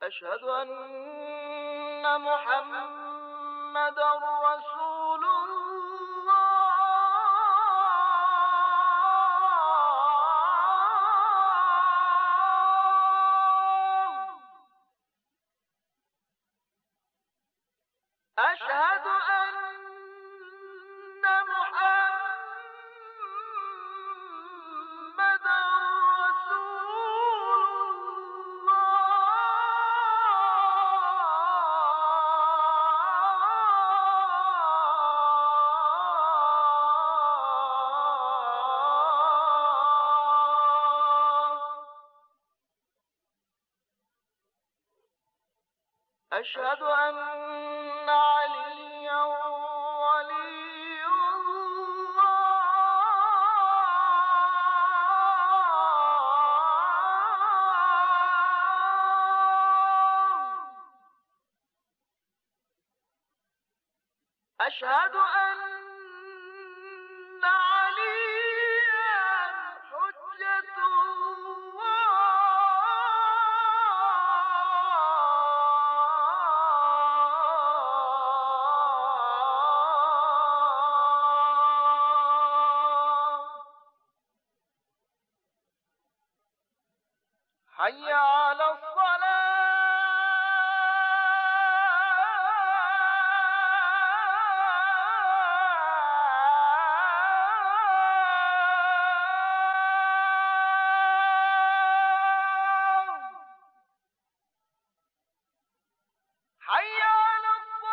أشهد أن محمدًا رسول الله. أشهد أن محمدًا رسول الله. أشهد أن عليا ولي الله. أشهد أن عليا حجة الله. حي على الصلاة. حي على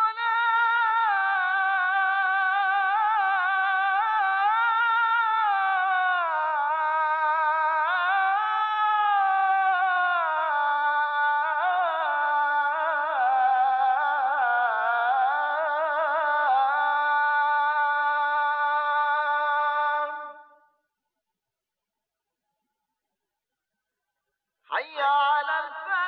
الصلاة. حي على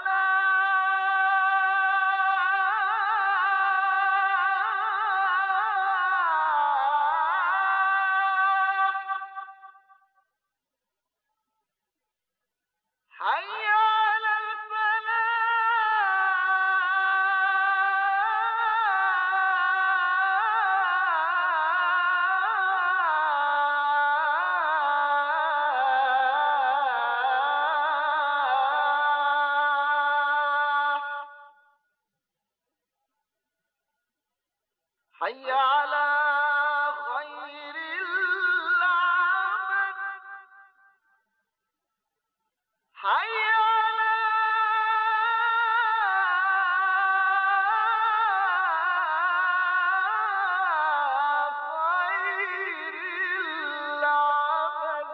الفلاح. حي على الفلاح. حي على خير العمل. حي على خير العمل.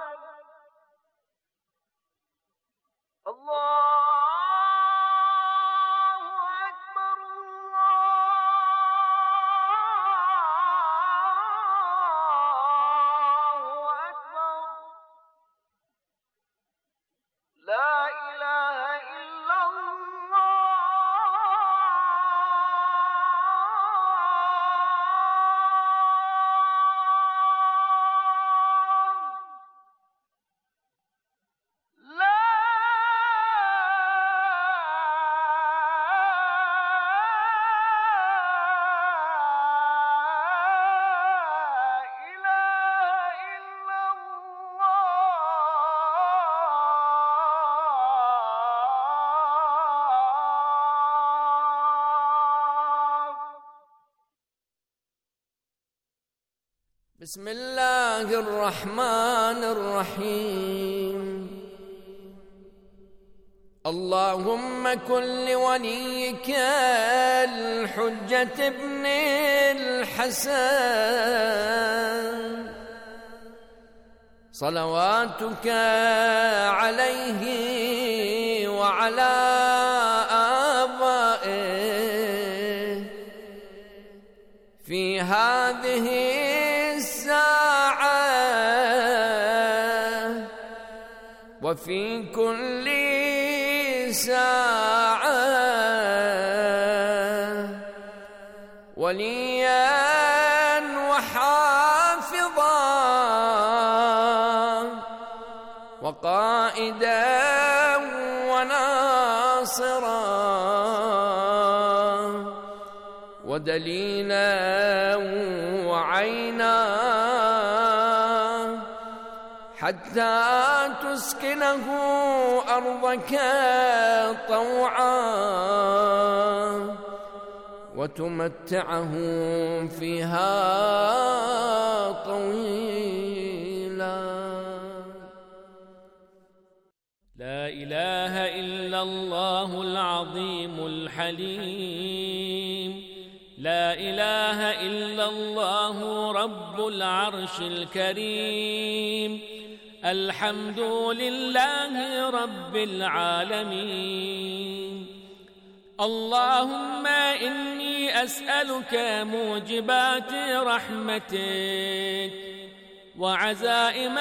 الله أكبر، الله أكبر. لا إله إلا الله. لا إله إلا الله. بسم الله الرحمن الرحيم. اللهم كن لوليك الحجة ابن الحسن صلواتك عليه وعلى آبائه في هذه الساعة وفي كل ساعة وليا وحافظا وقائدا وناصرا ودليلا وعينا حتى تسكنه أرضك طوعا وتمتعه فيها طويلا. لا إله إلا الله العظيم الحليم، لا إله إلا الله رب العرش الكريم، الحمد لله رب العالمين. اللهم إني أسألك موجبات رحمتك وعزائم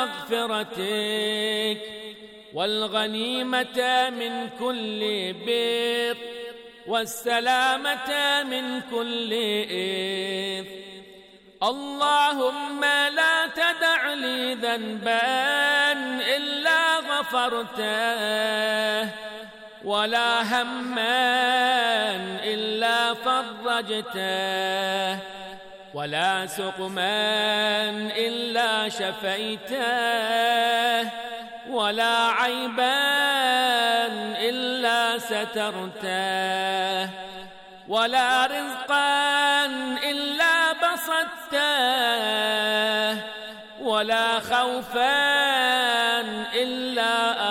مغفرتك والغنيمة من كل بر والسلامة من كل إثم. اللهم لا تدع لي ذنبا إلا غفرته ولا هما إلا فرجته ولا سقما إلا شفيته ولا عيبا إلا سترته ولا رزقا إلا بسطته ولا خوفا إلا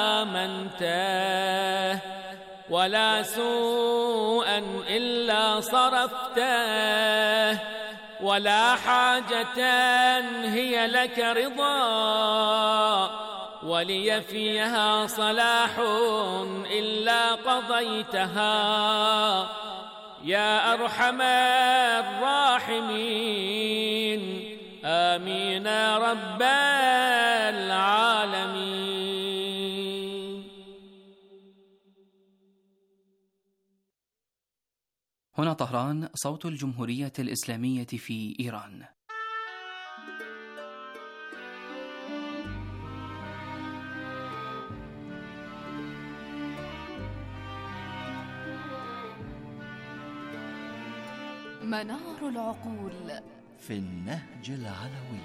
آمنته ولا سوءا إلا صرفته ولا حاجة هي لك رضا ولي فيها صلاح إلا قضيتها يا أرحم الراحمين. آمين رب العالمين. هنا طهران، صوت الجمهورية الإسلامية في إيران. منار العقول في النهج العلوي.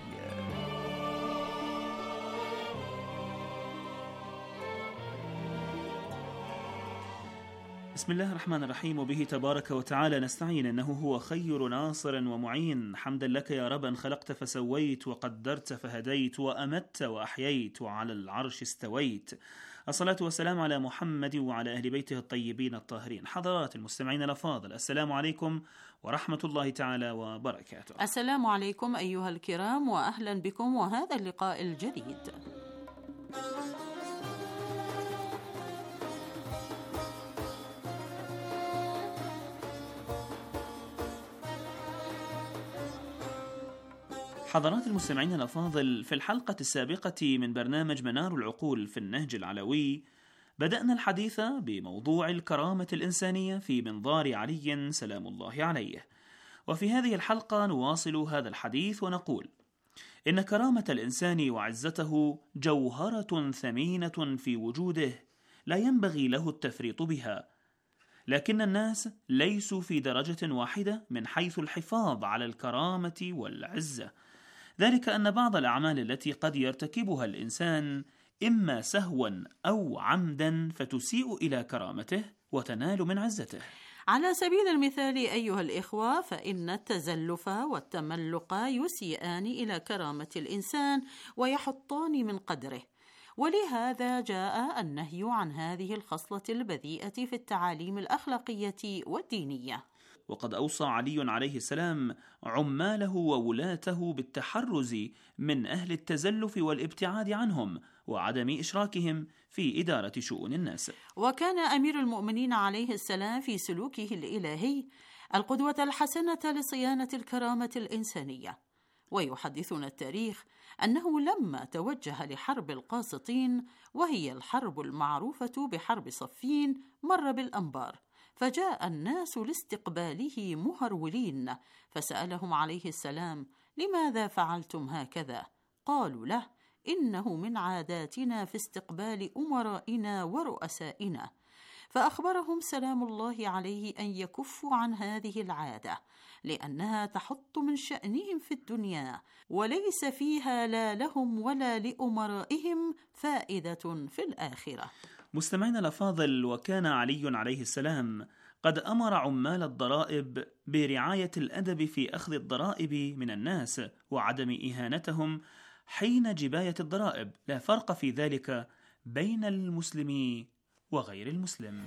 بسم الله الرحمن الرحيم، وبه تبارك وتعالى نستعين، إنه هو خير ناصر ومعين. حمدا لك يا رب أن خلقت فسويت وقدرت فهديت وأمت وأحييت وعلى العرش استويت. الصلاة والسلام على محمد وعلى أهل بيته الطيبين الطاهرين. حضرات المستمعين الأفاضل، السلام عليكم ورحمة الله تعالى وبركاته. السلام عليكم أيها الكرام، وأهلا بكم وهذا اللقاء الجديد. حضرات المستمعين الأفاضل، في الحلقة السابقة من برنامج منار العقول في النهج العلوي بدأنا الحديث بموضوع الكرامة الإنسانية في منظار علي سلام الله عليه، وفي هذه الحلقة نواصل هذا الحديث ونقول إن كرامة الإنسان وعزته جوهرة ثمينة في وجوده لا ينبغي له التفريط بها، لكن الناس ليسوا في درجة واحدة من حيث الحفاظ على الكرامة والعزة، ذلك أن بعض الأعمال التي قد يرتكبها الإنسان إما سهوا أو عمدا فتسيء إلى كرامته وتنال من عزته. على سبيل المثال أيها الإخوة، فإن التزلف والتملق يسيئان إلى كرامة الإنسان ويحطان من قدره، ولهذا جاء النهي عن هذه الخصلة البذيئة في التعاليم الأخلاقية والدينية. وقد أوصى علي عليه السلام عماله وولاته بالتحرز من أهل التزلف والابتعاد عنهم وعدم إشراكهم في إدارة شؤون الناس. وكان أمير المؤمنين عليه السلام في سلوكه الإلهي القدوة الحسنة لصيانة الكرامة الإنسانية. ويحدثنا التاريخ أنه لما توجه لحرب القاسطين، وهي الحرب المعروفة بحرب صفين، مر بالأنبار، فجاء الناس لاستقباله مهرولين، فسألهم عليه السلام: لماذا فعلتم هكذا؟ قالوا له: إنه من عاداتنا في استقبال أمرائنا ورؤسائنا. فأخبرهم سلام الله عليه أن يكفوا عن هذه العادة، لأنها تحط من شأنهم في الدنيا، وليس فيها لا لهم ولا لأمرائهم فائدة في الآخرة. مستمعينا الأفاضل، وكان علي عليه السلام قد أمر عمال الضرائب برعاية الأدب في أخذ الضرائب من الناس وعدم إهانتهم حين جباية الضرائب، لا فرق في ذلك بين المسلم وغير المسلم.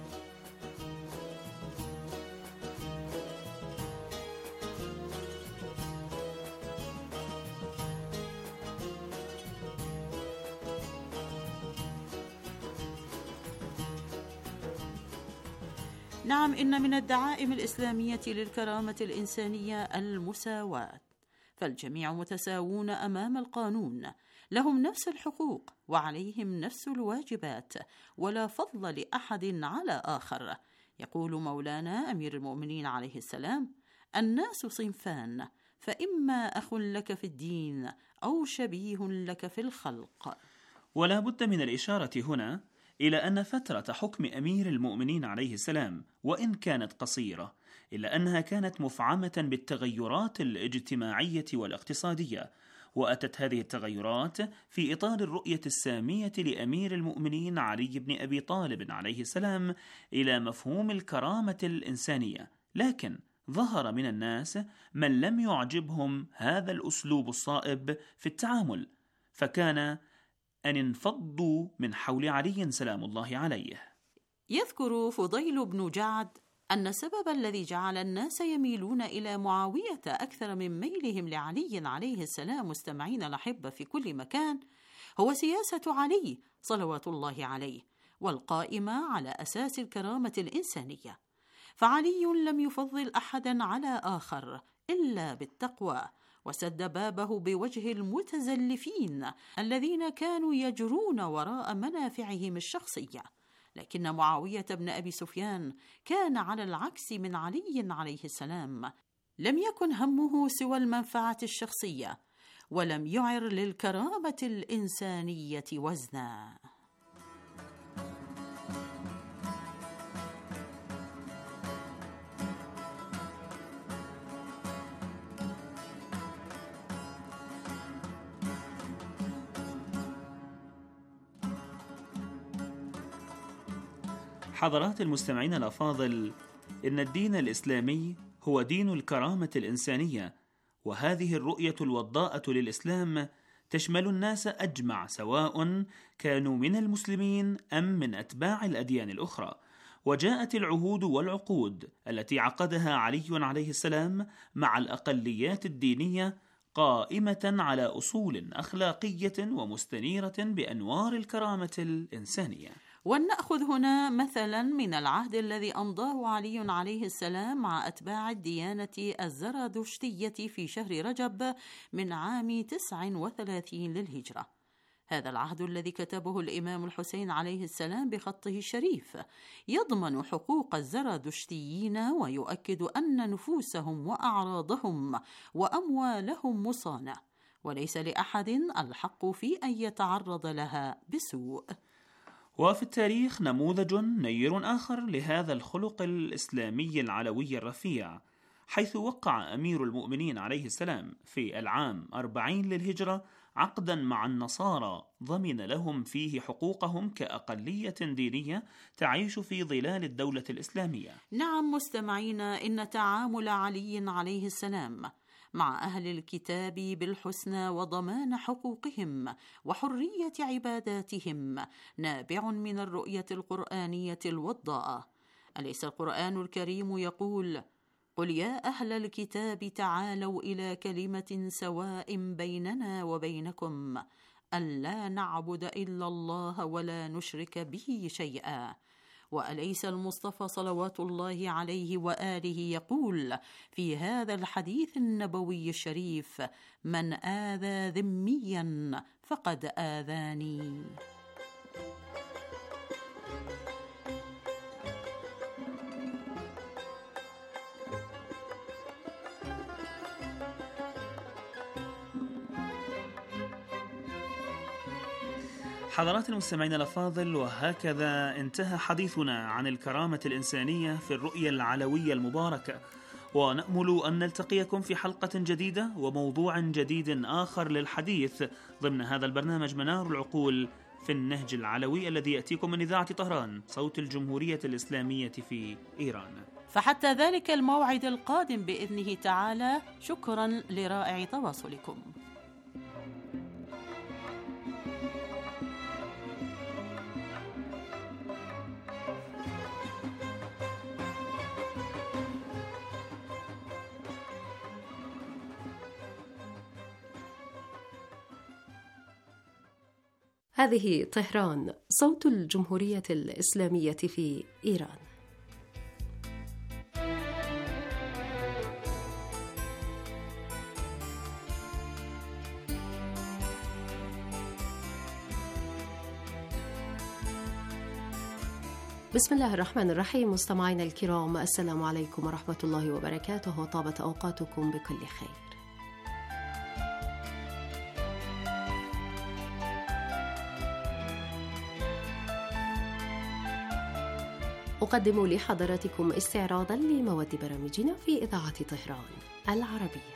نعم، إن من الدعائم الإسلامية للكرامة الإنسانية المساواة، فالجميع متساوون أمام القانون، لهم نفس الحقوق وعليهم نفس الواجبات، ولا فضل لأحد على آخر. يقول مولانا أمير المؤمنين عليه السلام: الناس صنفان، فإما أخ لك في الدين أو شبيه لك في الخلق. ولا بد من الإشارة هنا إلى أن فترة حكم أمير المؤمنين عليه السلام وإن كانت قصيرة، إلا أنها كانت مفعمة بالتغيرات الاجتماعية والاقتصادية، وأتت هذه التغيرات في إطار الرؤية السامية لأمير المؤمنين علي بن أبي طالب عليه السلام إلى مفهوم الكرامة الإنسانية. لكن ظهر من الناس من لم يعجبهم هذا الأسلوب الصائب في التعامل، فكان أن انفضوا من حول علي سلام الله عليه. يذكر فضيل بن جعد أن السبب الذي جعل الناس يميلون إلى معاوية أكثر من ميلهم لعلي عليه السلام مستمعين الأحبة في كل مكان هو سياسة علي صلوات الله عليه، والقائمة على أساس الكرامة الإنسانية. فعلي لم يفضل أحدا على آخر إلا بالتقوى، وسد بابه بوجه المتزلفين الذين كانوا يجرون وراء منافعهم الشخصية. لكن معاوية بن أبي سفيان كان على العكس من علي عليه السلام، لم يكن همه سوى المنفعة الشخصية، ولم يعر للكرامة الإنسانية وزنا. حضرات المستمعين الأفاضل، إن الدين الإسلامي هو دين الكرامة الإنسانية، وهذه الرؤية الوضاءة للإسلام تشمل الناس أجمع، سواء كانوا من المسلمين أم من أتباع الأديان الأخرى. وجاءت العهود والعقود التي عقدها علي عليه السلام مع الأقليات الدينية قائمة على أصول أخلاقية ومستنيرة بأنوار الكرامة الإنسانية. ولنأخذ هنا مثلا من العهد الذي أمضاه علي عليه السلام مع أتباع الديانة الزرادشتية في شهر رجب من عام 39 للهجرة. هذا العهد الذي كتبه الإمام الحسين عليه السلام بخطه الشريف يضمن حقوق الزرادشتيين، ويؤكد أن نفوسهم وأعراضهم وأموالهم مصانة، وليس لأحد الحق في أن يتعرض لها بسوء. وفي التاريخ نموذج نير آخر لهذا الخلق الإسلامي العلوي الرفيع، حيث وقع أمير المؤمنين عليه السلام في العام 40 للهجرة عقدا مع النصارى ضمن لهم فيه حقوقهم كأقلية دينية تعيش في ظلال الدولة الإسلامية. نعم مستمعينا، إن تعامل علي عليه السلام مع أهل الكتاب بالحسنى وضمان حقوقهم وحرية عباداتهم نابع من الرؤية القرآنية الوضاءة. أليس القرآن الكريم يقول: قل يا أهل الكتاب تعالوا إلى كلمة سواء بيننا وبينكم ألا نعبد إلا الله ولا نشرك به شيئا؟ وأليس المصطفى صلوات الله عليه وآله يقول في هذا الحديث النبوي الشريف: من آذى ذميا فقد آذاني. حضرات المستمعين الأفاضل، وهكذا انتهى حديثنا عن الكرامة الإنسانية في الرؤية العلوية المباركة، ونأمل أن نلتقيكم في حلقة جديدة وموضوع جديد آخر للحديث ضمن هذا البرنامج منار العقول في النهج العلوي الذي يأتيكم من إذاعة طهران صوت الجمهورية الإسلامية في إيران. فحتى ذلك الموعد القادم بإذنه تعالى، شكرا لرائع تواصلكم. هذه طهران صوت الجمهورية الإسلامية في إيران. بسم الله الرحمن الرحيم. مستمعينا الكرام، السلام عليكم ورحمة الله وبركاته، وطابت أوقاتكم بكل خير. أقدم لحضراتكم استعراضا لمواد برامجنا في إذاعة طهران العربية.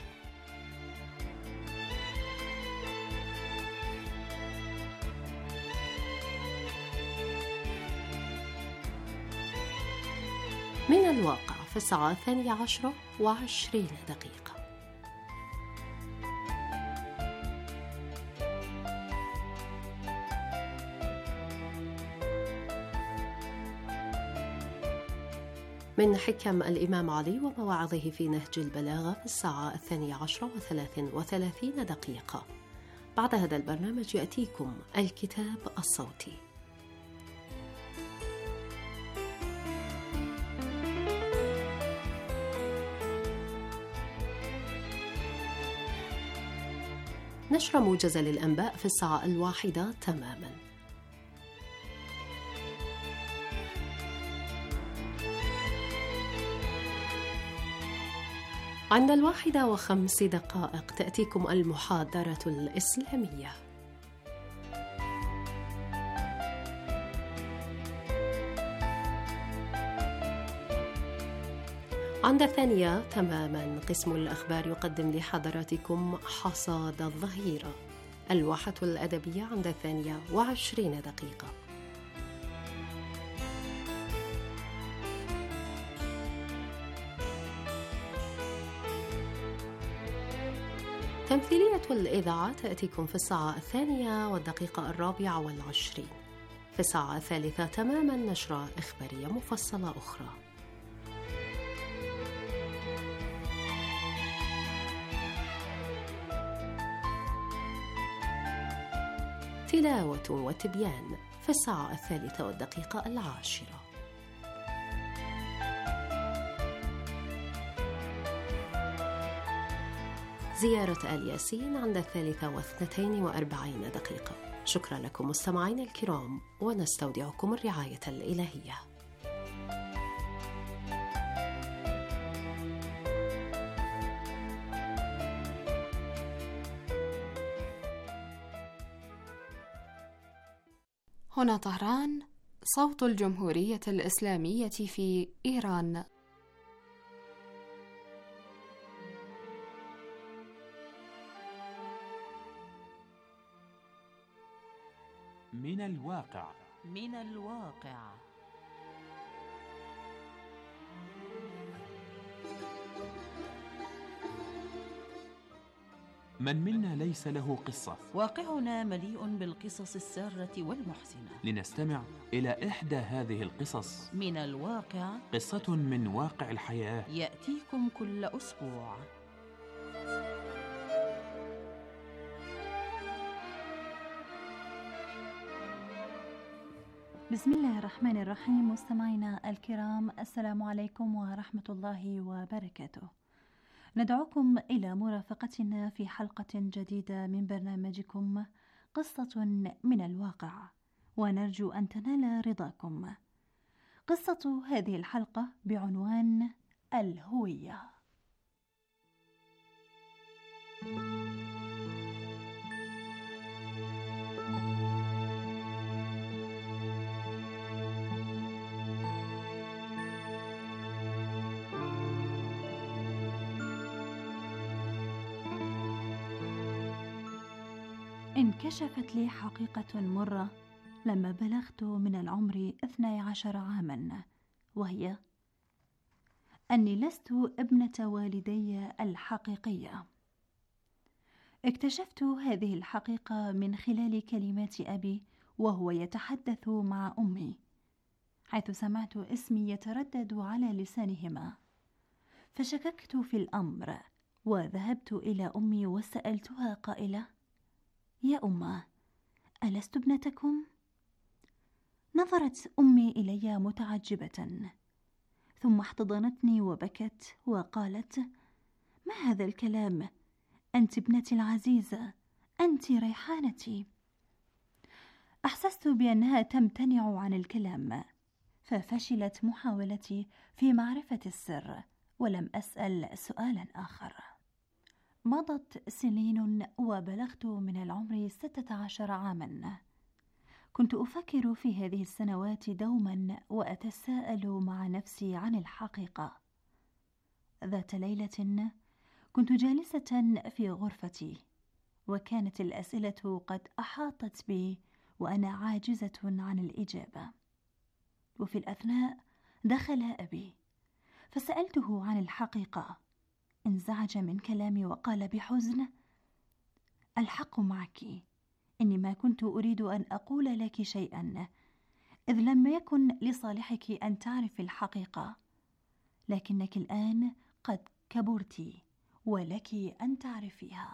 من الواقع في الساعة 12:20. من حكم الإمام علي ومواعظه في نهج البلاغة في الساعة 12:33. بعد هذا البرنامج يأتيكم الكتاب الصوتي. نشر موجز للأنباء في الساعة 1 تماما. عند 1:05 تأتيكم المحاضرة الإسلامية. عند 2 تماما قسم الأخبار يقدم لحضراتكم حصاد الظهيرة، الواحة الأدبية عند 22. تمثيلية الإذاعة تأتيكم في الساعة 2:24. في الساعة 3 تماما نشرة إخبارية مفصلة أخرى. تلاوة وتبيان في الساعة 3:10. زيارة آل ياسين عند 3:42. شكرا لكم مستمعينا الكرام، ونستودعكم الرعاية الإلهية. هنا طهران صوت الجمهورية الإسلامية في إيران. من الواقع. من منا ليس له قصة؟ واقعنا مليء بالقصص السارة والمحزنة. لنستمع إلى إحدى هذه القصص من الواقع، قصة من واقع الحياة، يأتيكم كل أسبوع. بسم الله الرحمن الرحيم. مستمعينا الكرام، السلام عليكم ورحمة الله وبركاته. ندعوكم إلى مرافقتنا في حلقة جديدة من برنامجكم قصة من الواقع، ونرجو أن تنال رضاكم. قصة هذه الحلقة بعنوان الهوية. انكشفت لي حقيقة مرة لما بلغت من العمر 12 عاما، وهي أني لست ابنة والدي الحقيقية. اكتشفت هذه الحقيقة من خلال كلمات أبي وهو يتحدث مع أمي، حيث سمعت اسمي يتردد على لسانهما، فشككت في الأمر وذهبت إلى أمي وسألتها قائلة: يا أمه، ألست ابنتكم؟ نظرت أمي إلي متعجبة، ثم احتضنتني وبكت وقالت: ما هذا الكلام؟ أنت ابنتي العزيزة، أنت ريحانتي. أحسست بأنها تمتنع عن الكلام، ففشلت محاولتي في معرفة السر، ولم أسأل سؤالا آخر. مضت سنين وبلغت من العمر 16 عاما. كنت أفكر في هذه السنوات دوما وأتساءل مع نفسي عن الحقيقة. ذات ليلة كنت جالسة في غرفتي، وكانت الأسئلة قد أحاطت بي وأنا عاجزة عن الإجابة. وفي الأثناء دخل أبي فسألته عن الحقيقة. انزعج من كلامي وقال بحزن: الحق معك، إني ما كنت أريد أن أقول لك شيئا، إذ لم يكن لصالحك أن تعرفي الحقيقة، لكنك الآن قد كبرت ولك أن تعرفيها.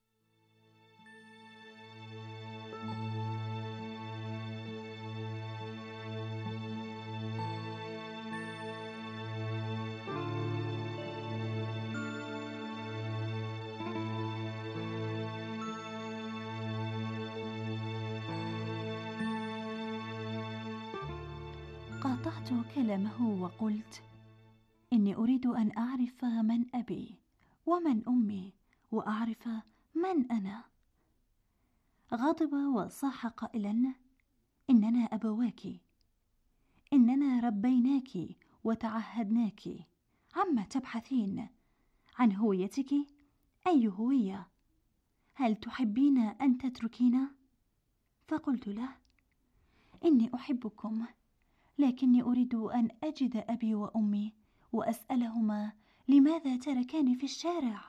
قاطعت كلامه وقلت: إني أريد أن أعرف من أبي ومن أمي، وأعرف من أنا. غضب وصاح قائلا: إننا أبواك، إننا ربيناك وتعهدناك، عما تبحثين؟ عن هويتك؟ أي هوية؟ هل تحبين أن تتركينا؟ فقلت له: إني أحبكم، لكني أريد أن أجد أبي وأمي وأسألهما لماذا تركاني في الشارع.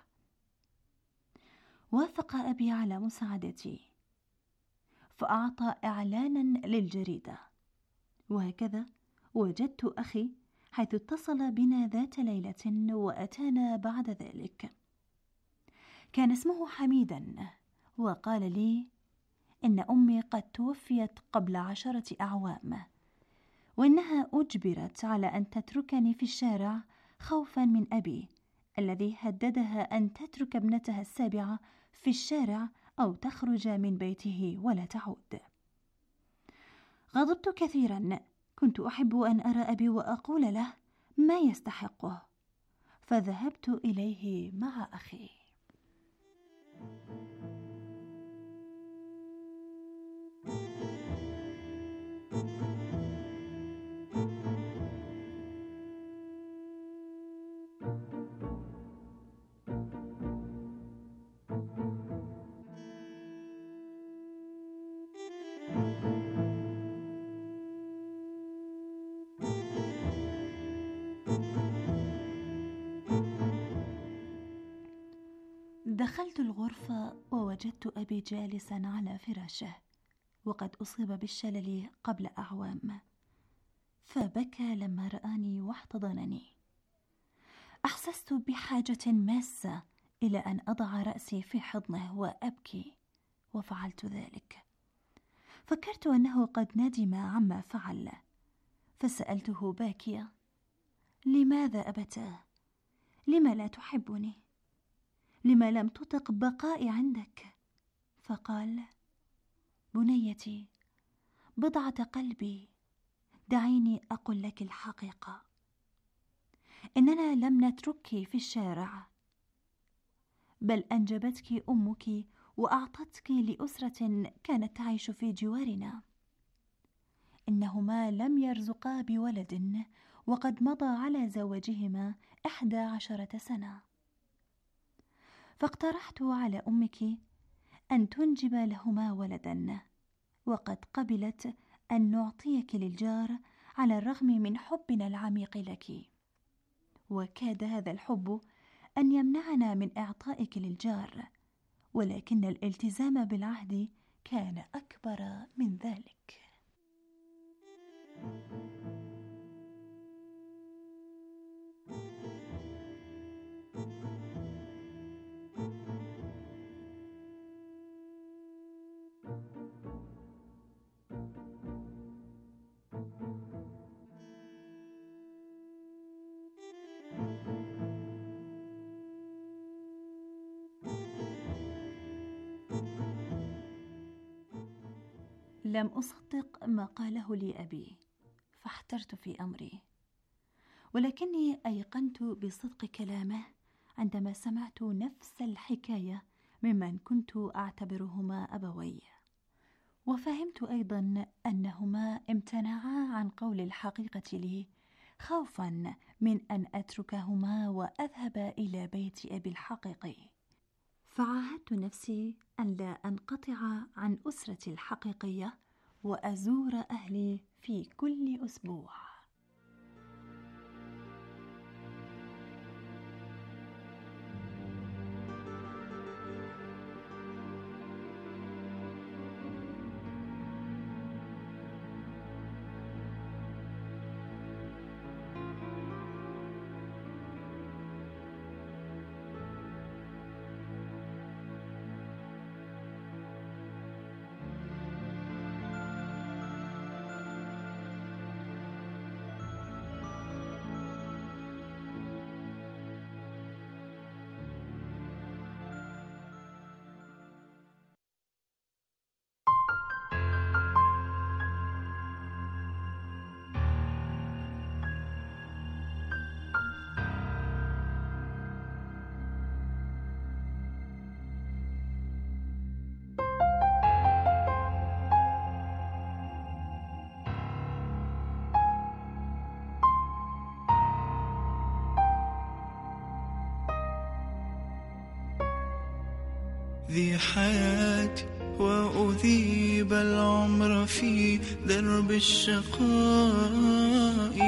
وافق أبي على مساعدتي، فأعطى إعلانا للجريدة، وهكذا وجدت أخي، حيث اتصل بنا ذات ليلة وأتانا بعد ذلك. كان اسمه حميدا، وقال لي إن أمي قد توفيت قبل 10 أعوام، وإنها أجبرت على أن تتركني في الشارع خوفا من أبي الذي هددها أن تترك ابنتها السابعة في الشارع أو تخرج من بيته ولا تعود. غضبت كثيرا، كنت أحب أن أرى أبي وأقول له ما يستحقه، فذهبت إليه مع أخي. دخلت الغرفة ووجدت أبي جالسا على فراشه، وقد أصيب بالشلل قبل أعوام، فبكى لما رآني واحتضنني. أحسست بحاجة ماسة إلى أن أضع رأسي في حضنه وأبكي، وفعلت ذلك. فكرت أنه قد ندم عما فعل، فسألته باكية: لماذا أبتاه؟ لما لا تحبني؟ لما لم تطق بقائي عندك؟ فقال: بنيتي، بضعة قلبي، دعيني أقول لك الحقيقة. إننا لم نتركك في الشارع، بل أنجبتك أمك وأعطتك لأسرة كانت تعيش في جوارنا. إنهما لم يرزقا بولد، وقد مضى على زواجهما 11 سنة. فاقترحت على أمك أن تنجب لهما ولدا، وقد قبلت أن نعطيك للجار على الرغم من حبنا العميق لك. وكاد هذا الحب أن يمنعنا من إعطائك للجار، ولكن الالتزام بالعهد كان أكبر من ذلك. لم أصدق ما قاله لي أبي، فاحترت في أمري، ولكني أيقنت بصدق كلامه عندما سمعت نفس الحكاية ممن كنت أعتبرهما أبوي، وفهمت أيضا أنهما امتنعا عن قول الحقيقة لي خوفا من أن أتركهما وأذهب إلى بيت أبي الحقيقي. فعاهدت نفسي أن لا أنقطع عن أسرتي الحقيقية وأزور أهلي في كل أسبوع. ذي حياتي وأذيب العمر في درب الشقاء،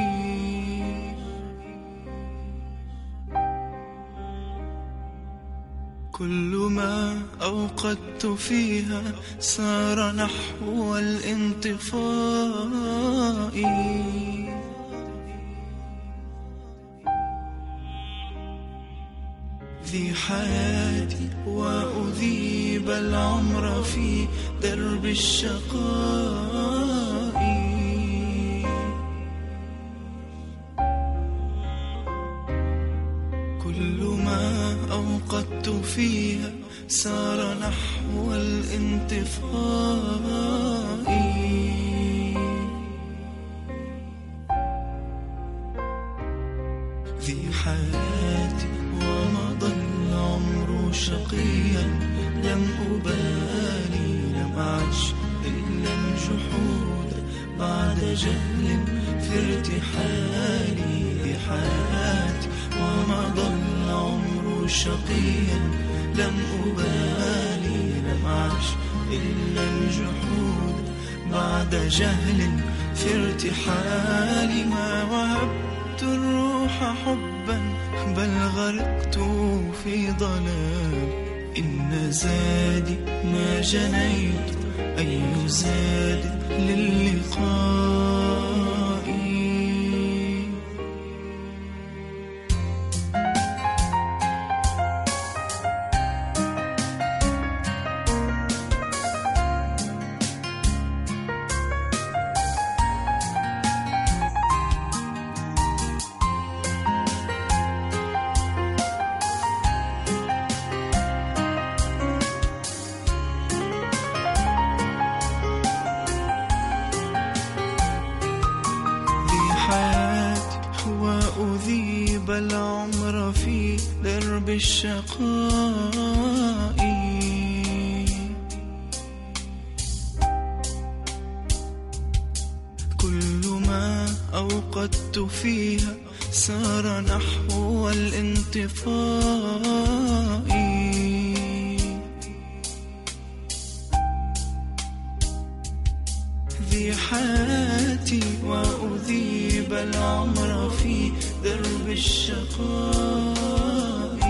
كل ما أوقدت فيها سار نحو الانطفاء. ذي حياتي وأذيب العمر في درب الشقاء، كل ما أوقدت فيها سار نحو الانطفاء. ذي حياتي ومضى العمر شقيا، لم أبالي لم أعش إلا الجحود بعد جهل في ارتحالي. ذي حياتي ومضى العمر شقيا، لم أبالي لم أعش إلا الجحود بعد جهل في ارتحالي. ما وهبت الروح حبا بل غرقت في ضلال، إن زادي ما جنيت أي زاد للقاء. وأذيب العمر في درب الشقاء، كل ما أوقدت فيها سار نحو الانطفاء. تقضي حياتي وأذيب العمر في درب الشقاء.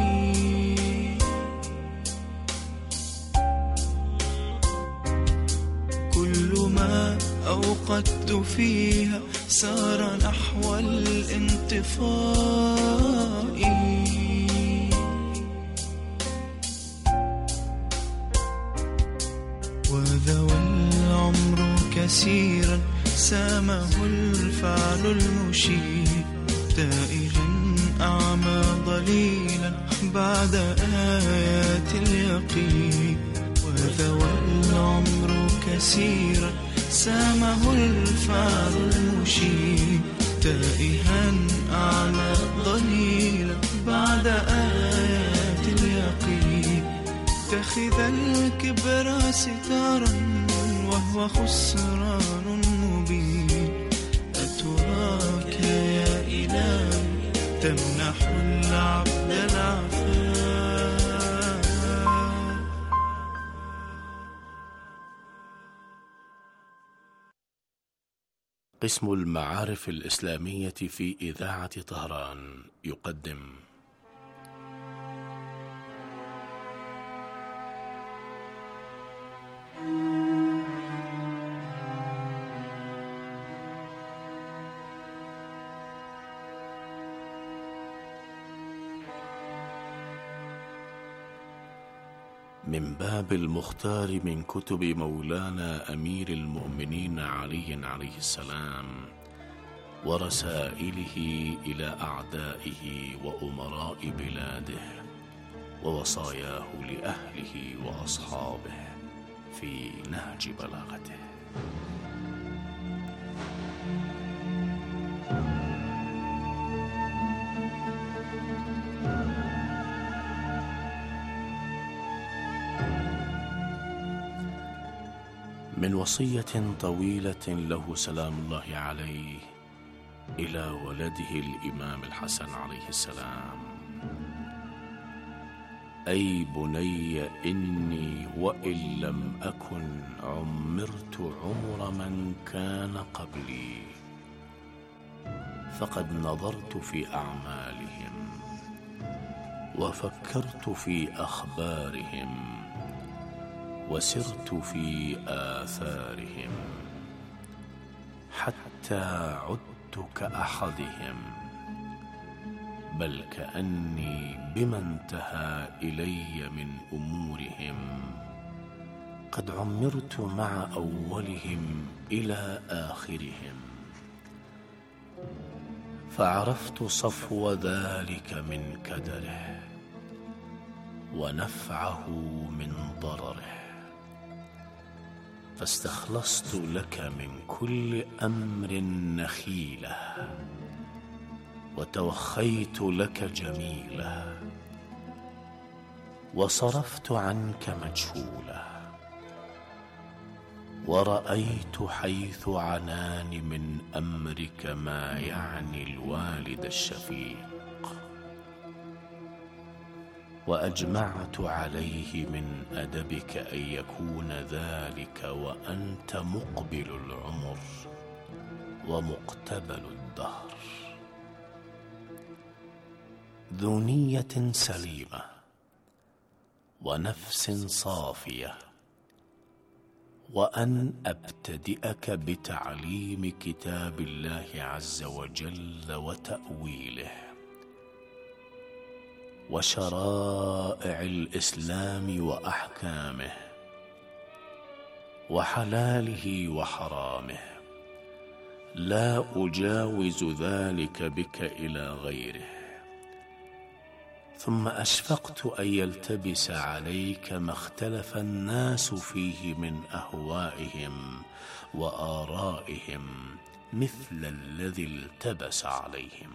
كل ما أوقدت فيها سار نحو الانطفاء. وذوى العمر كثيرا سامه الفعل المشير، تائها أعمى ضليلا بعد آيات اليقين. وذوى العمر كثيرا سامه الفعل المشير، تائها أعمى ضليلا بعد آيات اليقين. اتخذ الكبر ستارا وهو خسران مبين. أتراك يا إلهي تمنح العبد العفاف. قسم المعارف الإسلامية في إذاعة طهران يقدم من باب المختار من كتب مولانا أمير المؤمنين علي عليه السلام، ورسائله إلى أعدائه وأمراء بلاده، ووصاياه لأهله وأصحابه في نهج بلاغته. من وصية طويلة له سلام الله عليه إلى ولده الإمام الحسن عليه السلام: أي بني إني وإن لم أكن عمرت عمر من كان قبلي، فقد نظرت في أعمالهم وفكرت في أخبارهم وسرت في آثارهم حتى عدت كأحدهم، بل كأني بما انتهى إلي من أمورهم قد عمرت مع أولهم إلى آخرهم، فعرفت صفو ذلك من كدره ونفعه من ضرره، فاستخلصت لك من كل أمر نخيلة، وتوخيت لك جميلة، وصرفت عنك مجهولة، ورأيت حيث عناني من أمرك ما يعني الوالد الشفيق، وأجمعت عليه من أدبك أن يكون ذلك وأنت مقبل العمر ومقتبل الدهر، ذو نية سليمة ونفس صافية، وأن أبتدئك بتعليم كتاب الله عز وجل وتأويله وشرائع الإسلام وأحكامه وحلاله وحرامه، لا أجاوز ذلك بك إلى غيره. ثم أشفقت أن يلتبس عليك ما اختلف الناس فيه من أهوائهم وآرائهم مثل الذي التبس عليهم،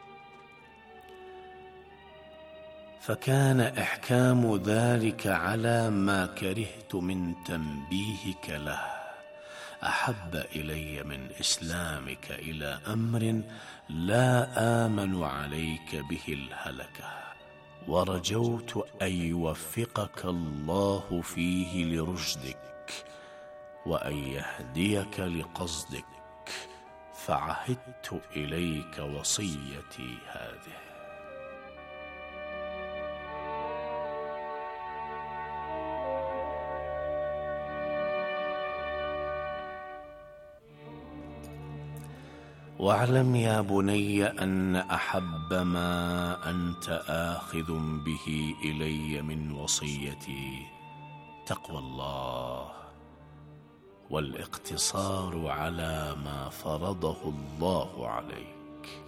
فكان إحكام ذلك على ما كرهت من تنبيهك له أحب إلي من إسلامك إلى أمر لا آمن عليك به الهلكة، ورجوت أن يوفقك الله فيه لرشدك وأن يهديك لقصدك، فعهدت إليك وصيتي هذه. واعلم يا بني أن أحب ما أنت آخذ به إلي من وصيتي تقوى الله، والاقتصار على ما فرضه الله عليك،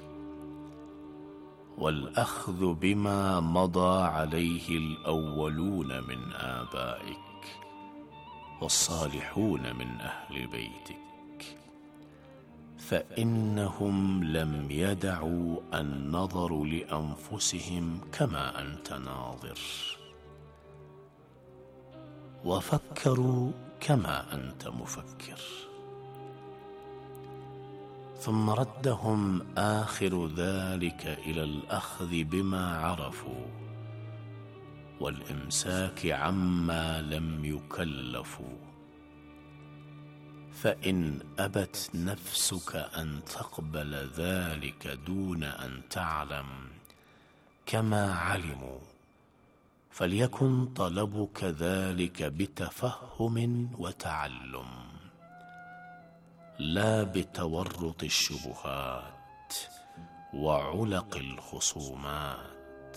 والأخذ بما مضى عليه الأولون من آبائك والصالحون من أهل بيتك، فإنهم لم يدعوا النظر لأنفسهم كما أنت ناظر، وفكروا كما أنت مفكر، ثم ردهم آخر ذلك إلى الأخذ بما عرفوا والإمساك عما لم يكلفوا. فإن أبت نفسك أن تقبل ذلك دون أن تعلم كما علموا، فليكن طلبك ذلك بتفهم وتعلم، لا بتورط الشبهات وعلق الخصومات.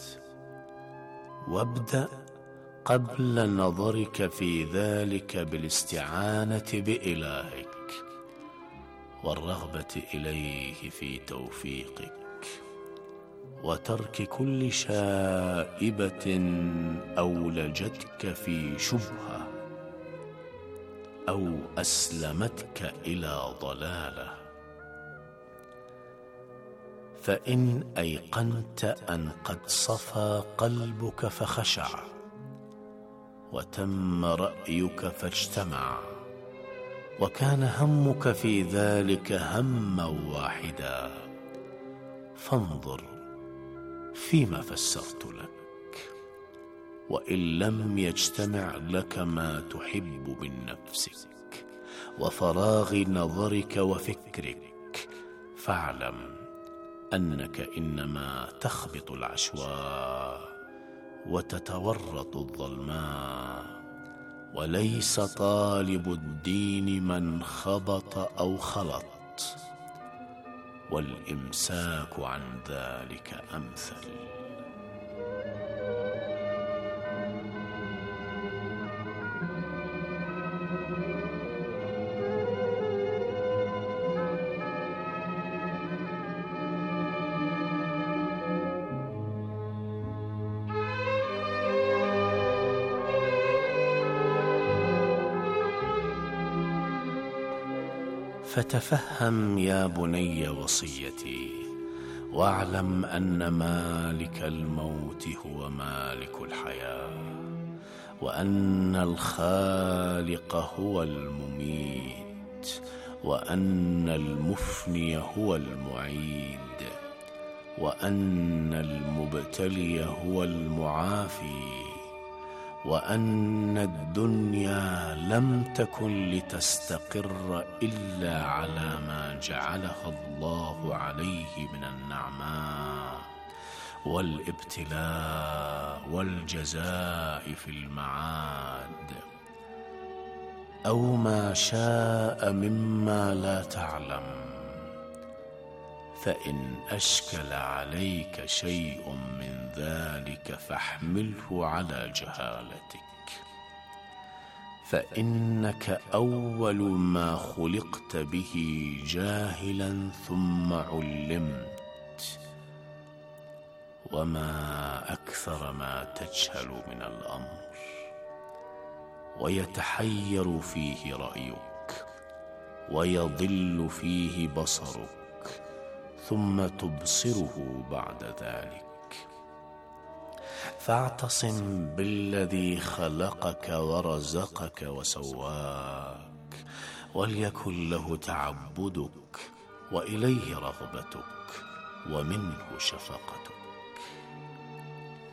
وابدأ قبل نظرك في ذلك بالاستعانة بإلهك والرغبة إليه في توفيقك، وترك كل شائبة أولجتك في شبهة أو أسلمتك إلى ضلالة. فإن أيقنت أن قد صفى قلبك فخشع، وتم رأيك فاجتمع، وكان همك في ذلك هما واحدا، فانظر فيما فسرت لك. وإن لم يجتمع لك ما تحب من نفسك وفراغ نظرك وفكرك، فاعلم أنك إنما تخبط العشواء وتتورط الظلماء، وليس طالب الدين من خبط أو خلط، والإمساك عن ذلك أمثل. فتفهم يا بني وصيتي، واعلم أن مالك الموت هو مالك الحياة، وأن الخالق هو المميت، وأن المفني هو المعيد، وأن المبتلي هو المعافي، وأن الدنيا لم تكن لتستقر إلا على ما جعلها الله عليه من النعماء والابتلاء والجزاء في المعاد، أو ما شاء مما لا تعلم. فإن أشكل عليك شيء من ذلك فاحمله على جهالتك، فإنك أول ما خلقت به جاهلا ثم علمت، وما أكثر ما تجهل من الأمر ويتحير فيه رأيك ويضل فيه بصرك، ثم تبصره بعد ذلك. فاعتصم بالذي خلقك ورزقك وسواك، وليكن له تعبدك وإليه رغبتك ومنه شفقتك.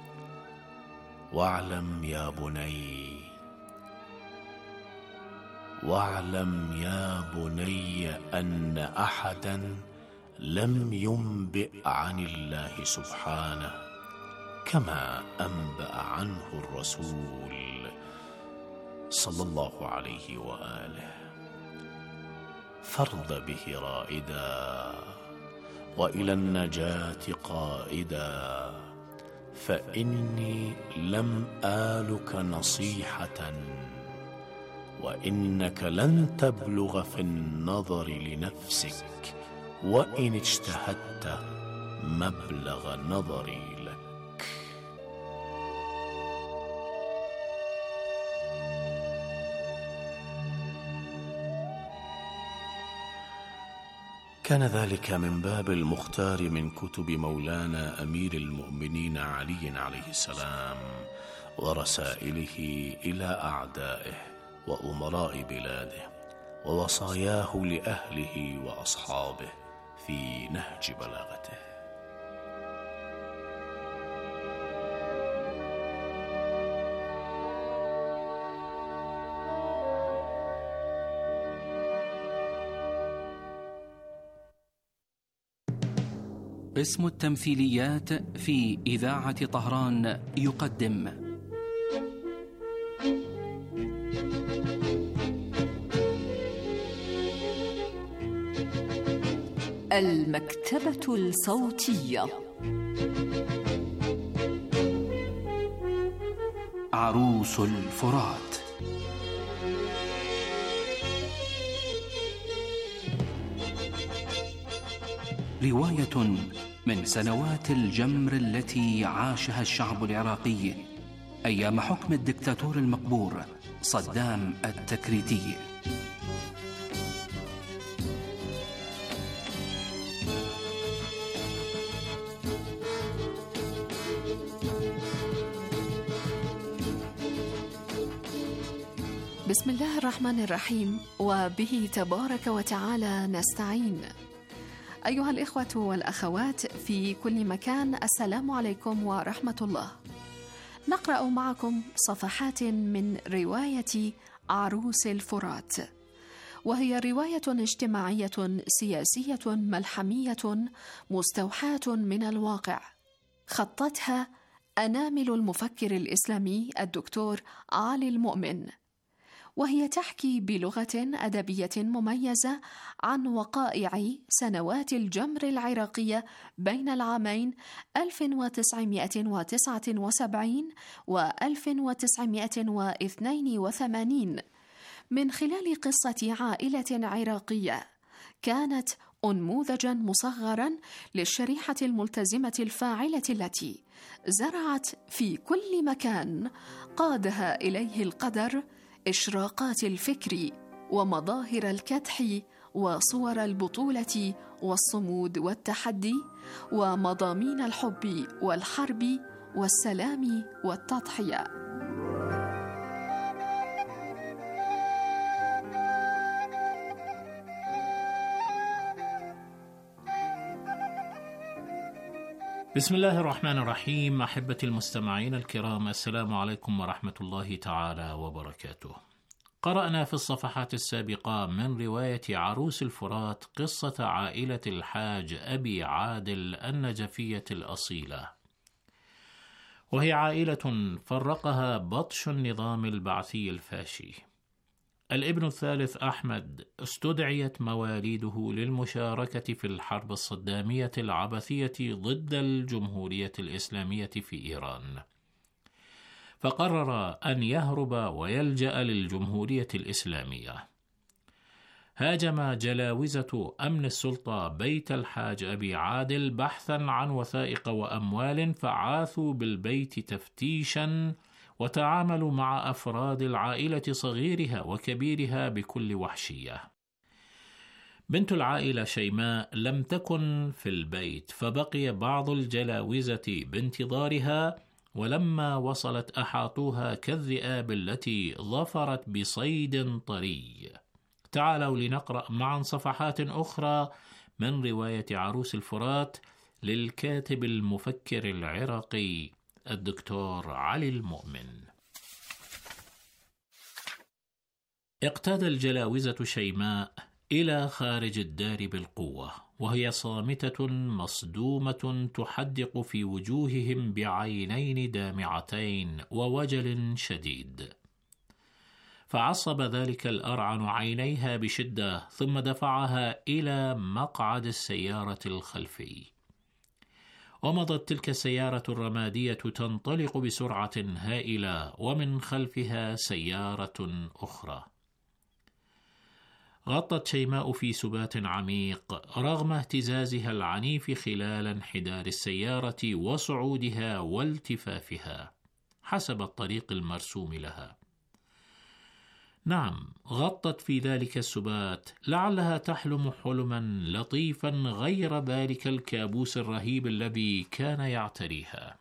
واعلم يا بني واعلم يا بني أن أحدا لم ينبئ عن الله سبحانه كما أنبأ عنه الرسول صلى الله عليه وآله، فارض به رائدا وإلى النجاة قائدا، فإني لم آلك نصيحة، وإنك لن تبلغ في النظر لنفسك وإن اجتهدت مبلغ نظري لك. كان ذلك من باب المختار من كتب مولانا أمير المؤمنين علي عليه السلام ورسائله إلى أعدائه وأمراء بلاده ووصاياه لأهله وأصحابه في نهج بلاغته. قسم التمثيليات في إذاعة طهران يقدم المكتبة الصوتية. عروس الفرات. رواية من سنوات الجمر التي عاشها الشعب العراقي أيام حكم الدكتاتور المقبور صدام التكريتي. بسم الله الرحمن الرحيم، وبه تبارك وتعالى نستعين. أيها الإخوة والأخوات في كل مكان، السلام عليكم ورحمة الله. نقرأ معكم صفحات من رواية عروس الفرات، وهي رواية اجتماعية سياسية ملحمية مستوحاة من الواقع، خطتها أنامل المفكر الإسلامي الدكتور علي المؤمن، وهي تحكي بلغة أدبية مميزة عن وقائع سنوات الجمر العراقية بين العامين 1979 و 1982 من خلال قصة عائلة عراقية كانت أنموذجاً مصغراً للشريحة الملتزمة الفاعلة التي زرعت في كل مكان قادها إليه القدر إشراقات الفكر ومظاهر الكدح وصور البطولة والصمود والتحدي ومضامين الحب والحرب والسلام والتضحية. بسم الله الرحمن الرحيم. أحبتي المستمعين الكرام، السلام عليكم ورحمة الله تعالى وبركاته. قرأنا في الصفحات السابقة من رواية عروس الفرات قصة عائلة الحاج أبي عادل النجفية الأصيلة، وهي عائلة فرقها بطش النظام البعثي الفاشي. الابن الثالث أحمد استدعيت مواليده للمشاركة في الحرب الصدامية العبثية ضد الجمهورية الإسلامية في إيران، فقرر أن يهرب ويلجأ للجمهورية الإسلامية. هاجم جلاوزة أمن السلطة بيت الحاج أبي عادل بحثا عن وثائق وأموال، فعاثوا بالبيت تفتيشا وتعاملوا مع أفراد العائلة صغيرها وكبيرها بكل وحشية. بنت العائلة شيماء لم تكن في البيت، فبقي بعض الجلاوزة بانتظارها، ولما وصلت أحاطوها كالذئاب التي ظفرت بصيد طري. تعالوا لنقرأ معا صفحات أخرى من رواية عروس الفرات للكاتب المفكر العراقي الدكتور علي المؤمن. اقتاد الجلاوزة شيماء إلى خارج الدار بالقوة، وهي صامتة مصدومة تحدق في وجوههم بعينين دامعتين ووجل شديد. فعصب ذلك الأرعن عينيها بشدة، ثم دفعها إلى مقعد السيارة الخلفي. ومضت تلك السيارة الرمادية تنطلق بسرعة هائلة، ومن خلفها سيارة أخرى. غطت شيماء في سبات عميق رغم اهتزازها العنيف خلال انحدار السيارة وصعودها والتفافها حسب الطريق المرسوم لها. نعم، غطت في ذلك السبات لعلها تحلم حلما لطيفا غير ذلك الكابوس الرهيب الذي كان يعتريها.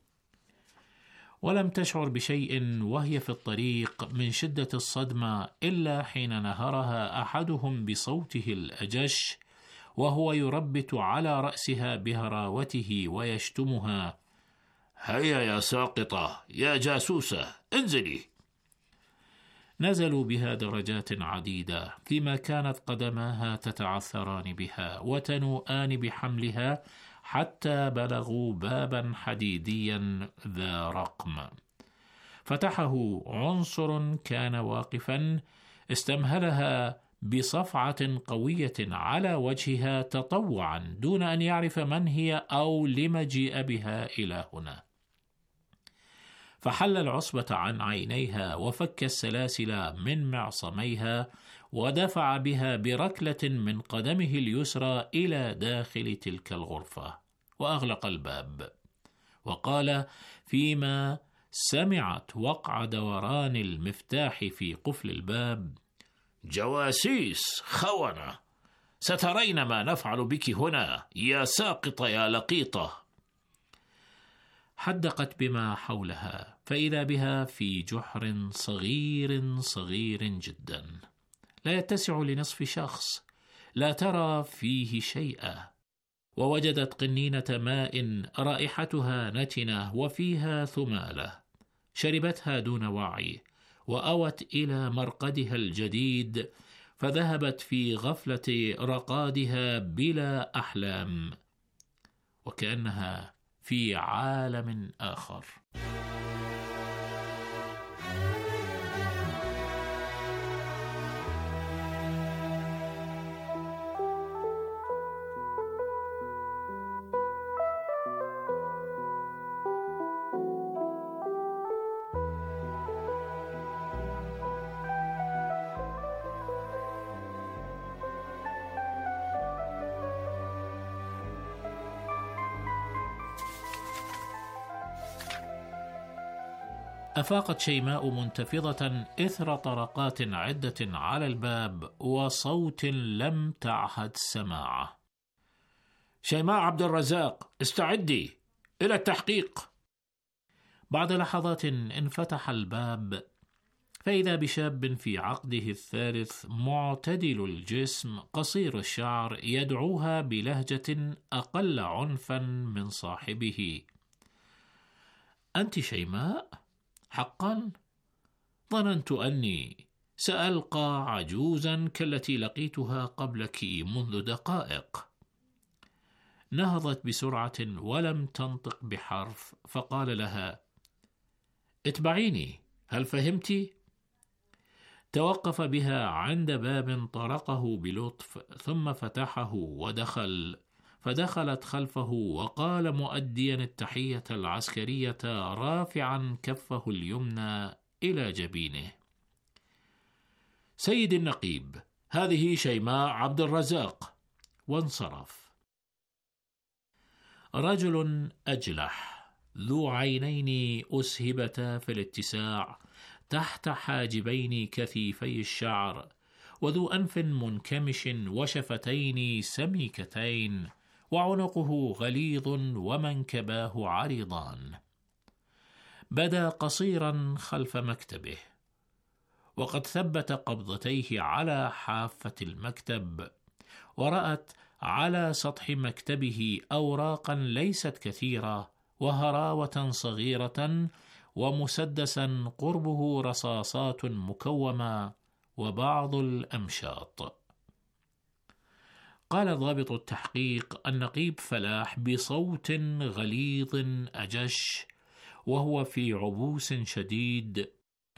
ولم تشعر بشيء وهي في الطريق من شدة الصدمة إلا حين نهرها أحدهم بصوته الأجش وهو يربت على رأسها بهراوته ويشتمها: هيا يا ساقطة، يا جاسوسة، انزلي. نزلوا بها درجات عديدة، فيما كانت قدماها تتعثران بها وتنوءان بحملها، حتى بلغوا بابا حديديا ذا رقم. فتحه عنصر كان واقفا، استمهلها بصفعة قوية على وجهها تطوعا دون أن يعرف من هي أو لم جيء بها إلى هنا. فحل العصبة عن عينيها وفك السلاسل من معصميها، ودفع بها بركلة من قدمه اليسرى إلى داخل تلك الغرفة، وأغلق الباب، وقال فيما سمعت وقع دوران المفتاح في قفل الباب: جواسيس، خونة، سترين ما نفعل بك هنا يا ساقطة يا لقيطة. حدقت بما حولها، فإذا بها في جحر صغير جدا، لا يتسع لنصف شخص، لا ترى فيه شيئا. ووجدت قنينة ماء رائحتها نتنة وفيها ثمالة، شربتها دون وعي، وأوت إلى مرقدها الجديد، فذهبت في غفلة رقادها بلا أحلام، وكأنها في عالم آخر. أفاقت شيماء منتفضة إثر طرقات عدة على الباب وصوت لم تعهد سماعه: شيماء عبد الرزاق، استعدي إلى التحقيق. بعد لحظات انفتح الباب، فإذا بشاب في عقده الثالث معتدل الجسم قصير الشعر يدعوها بلهجة أقل عنفا من صاحبه: أنت شيماء؟ حقا؟ ظننت أني سألقى عجوزا كالتي لقيتها قبلك منذ دقائق. نهضت بسرعة ولم تنطق بحرف، فقال لها: اتبعيني، هل فهمت؟ توقف بها عند باب طرقه بلطف، ثم فتحه ودخل، فدخلت خلفه وقال مؤديا التحية العسكرية رافعا كفه اليمنى إلى جبينه: سيد النقيب، هذه شيماء عبد الرزاق. وانصرف. رجل أجلح ذو عينين أسهبتا في الاتساع تحت حاجبين كثيفي الشعر، وذو أنف منكمش وشفتين سميكتين، وعنقه غليظ ومنكباه عريضان. بدا قصيرا خلف مكتبه، وقد ثبت قبضتيه على حافة المكتب، ورأت على سطح مكتبه أوراقا ليست كثيرة، وهراوة صغيرة، ومسدسا قربه رصاصات مكومة، وبعض الأمشاط. قال ضابط التحقيق النقيب فلاح بصوت غليظ أجش وهو في عبوس شديد: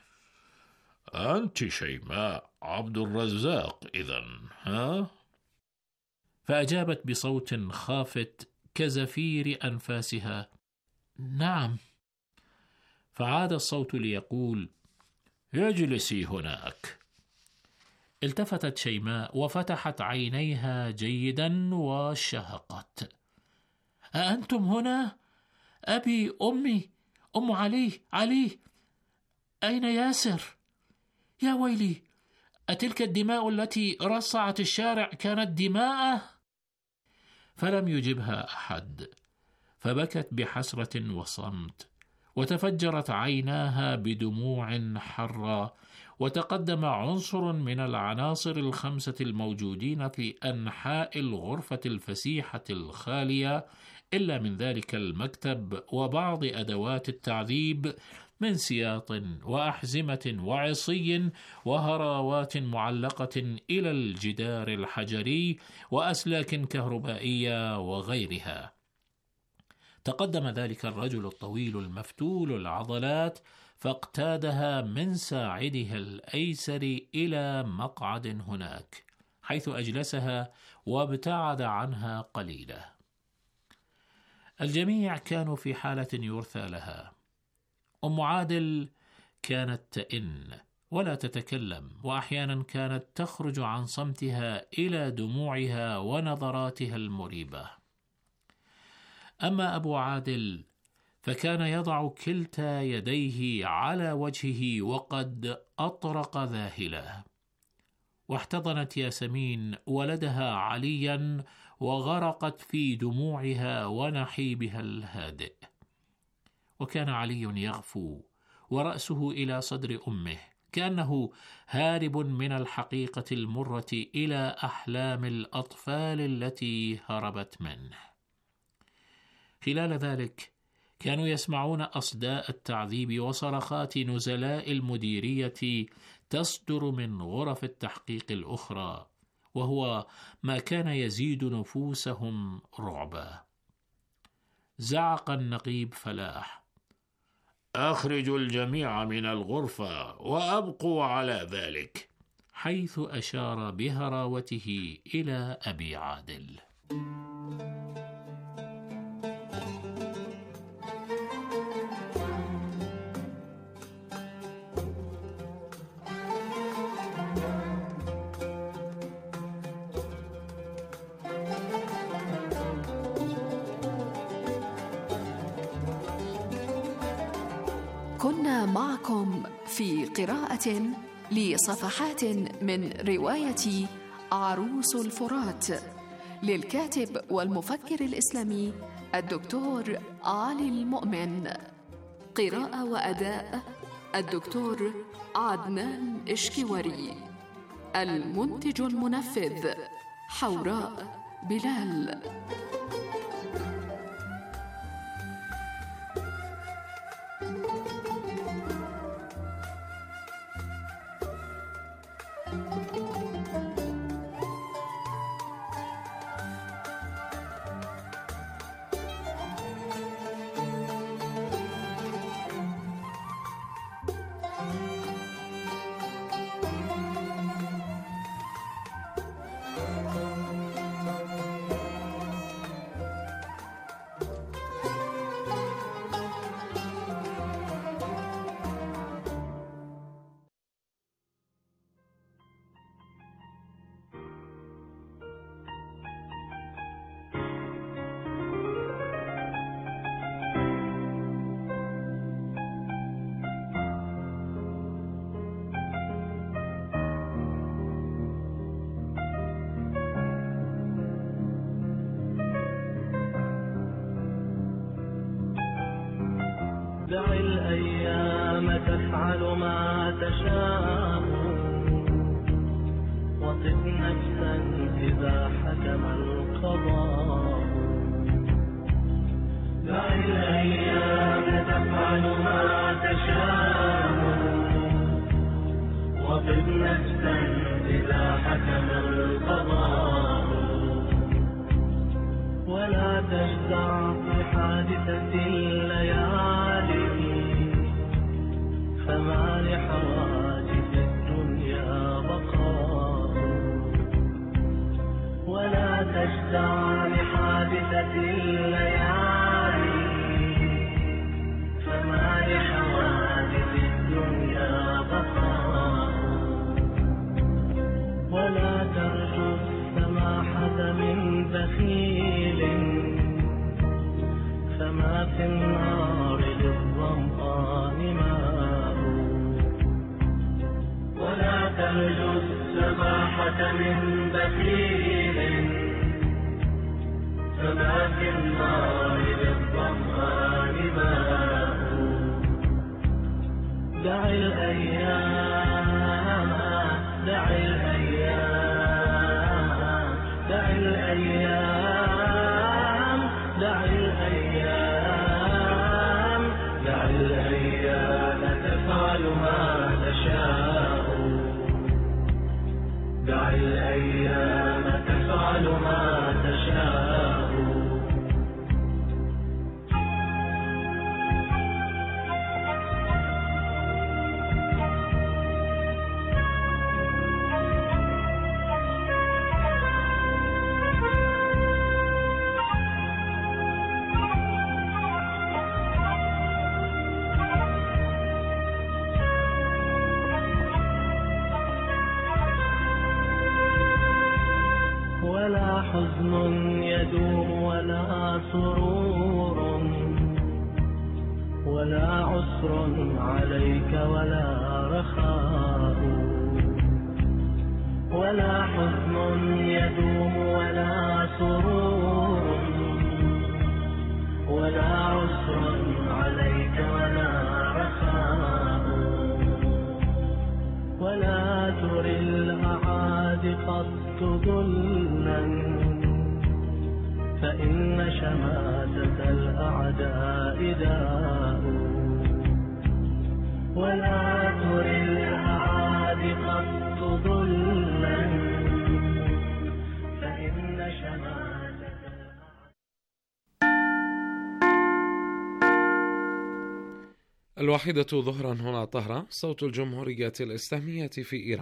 أنت شيماء عبد الرزاق إذن، ها؟ فأجابت بصوت خافت كزفير أنفاسها: نعم. فعاد الصوت ليقول: اجلسي هناك. التفتت شيماء وفتحت عينيها جيدا وشهقت: أأنتم هنا؟ أبي، أمي، أم علي، أين ياسر؟ يا ويلي، أتلك الدماء التي رصعت الشارع كانت دماءه؟ فلم يجبها أحد، فبكت بحسرة وصمت، وتفجرت عيناها بدموع حرة. وتقدم عنصر من العناصر الخمسة الموجودين في أنحاء الغرفة الفسيحة الخالية إلا من ذلك المكتب وبعض أدوات التعذيب من سياط وأحزمة وعصي وهراوات معلقة إلى الجدار الحجري وأسلاك كهربائية وغيرها. تقدم ذلك الرجل الطويل المفتول العضلات فاقتادها من ساعدها الأيسر إلى مقعد هناك، حيث أجلسها وابتعد عنها قليلا. الجميع كانوا في حالة يرثى لها. أم عادل كانت تئن ولا تتكلم، وأحيانا كانت تخرج عن صمتها إلى دموعها ونظراتها المريبة. أما أبو عادل فكان يضع كلتا يديه على وجهه وقد أطرق ذاهلة. واحتضنت ياسمين ولدها عليا وغرقت في دموعها ونحيبها الهادئ. وكان علي يغفو ورأسه إلى صدر أمه كأنه هارب من الحقيقة المرة إلى أحلام الأطفال التي هربت منه. خلال ذلك كانوا يسمعون أصداء التعذيب وصرخات نزلاء المديرية تصدر من غرف التحقيق الأخرى، وهو ما كان يزيد نفوسهم رعبا. زعق النقيب فلاح: أخرجوا الجميع من الغرفة وأبقوا على ذلك، حيث أشار بهراوته إلى أبي عادل. كنا معكم في قراءة لصفحات من رواية عروس الفرات للكاتب والمفكر الإسلامي الدكتور علي المؤمن. قراءة وأداء الدكتور عدنان إشكواري. المنتج المنفذ حوراء بلال. دع الأيام تفعل ما تشاء وطف نفسا إذا حكم القضاء. دع الأيام تفعل ما تشاء وطب نفسا إذا حكم القضاء ولا تجزع في حادثة الليالي فما لحوادث الدنيا بقاء ولا تجزع لحادثة الليالي فما لحوادث الدنيا بقاء ولا ترجو السماحة من بخيل فما في النار للظمآن ماء ولا ترجو السماحة من بخيل فما في النار للظمآن ماء دع الأيام دع الأيام دع الأيام دع الأيام دع الأيام تفعل ما تشاء دع الأيام تفعل ما تشاء ولا حزن يدوم ولا سرور ولا عسر عليك ولا رخاء ولا حزن يدوم ولا سرور ولا عسر عليك ولا رخاء ولا تري الأعادي قط ذلا فإن شماتة الأعداء داء ولا تري الأعادي قط ذلا فإن شماتة الواحدة ظهرا هنا طهران، صوت الجمهورية الإسلامية في إيران.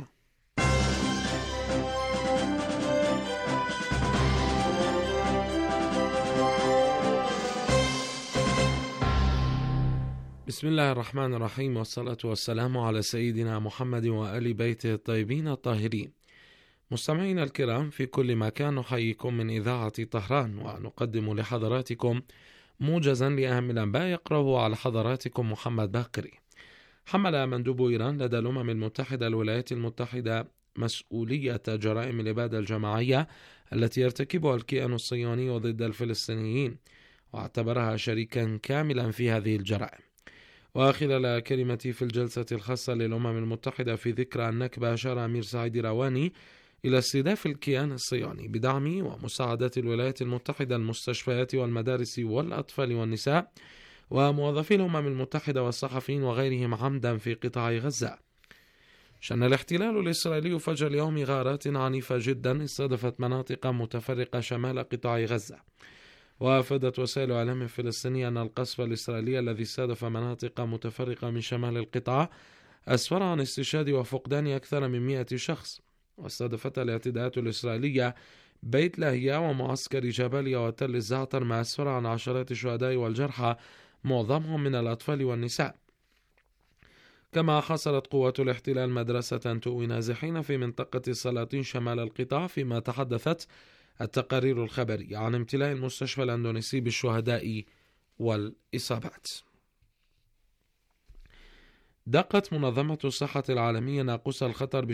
بسم الله الرحمن الرحيم، والصلاة والسلام على سيدنا محمد وآل بيته الطيبين الطاهرين. مستمعينا الكرام في كل مكان، نحييكم من إذاعة طهران، ونقدم لحضراتكم موجزا لأهم الأنباء يقرأه على حضراتكم محمد باقري. حمل مندوب إيران لدى الأمم المتحدة الولايات المتحدة مسؤولية جرائم الإبادة الجماعية التي يرتكبها الكيان الصهيوني ضد الفلسطينيين، واعتبرها شريكا كاملا في هذه الجرائم. وخلال كلمته في الجلسة الخاصة للأمم المتحدة في ذكرى النكبة، أشار أمير سعيد رواني إلى استهداف الكيان الصهيوني بدعم ومساعدة الولايات المتحدة المستشفيات والمدارس والأطفال والنساء وموظفي الأمم المتحدة والصحفيين وغيرهم عمدا في قطاع غزة. شن الاحتلال الإسرائيلي فجر اليوم غارات عنيفة جدا استهدفت مناطق متفرقة شمال قطاع غزة. وافادت وسائل إعلام فلسطينية أن القصف الإسرائيلي الذي استهدف مناطق متفرقة من شمال القطاع أسفر عن استشهاد وفقدان أكثر من 100 شخص. واستهدفت الاعتداءات الإسرائيلية بيت لاهيا ومعسكر جباليا وتل الزعتر، ما أسفر عن عشرات الشهداء والجرحى معظمهم من الأطفال والنساء. كما حصرت قوات الاحتلال مدرسة تؤوي نازحين في منطقة السلاطين شمال القطاع، فيما تحدثت التقارير الخبرية عن امتلاء المستشفى الأندونيسي بالشهداء والإصابات. دقت منظمة الصحة العالمية ناقوس الخطر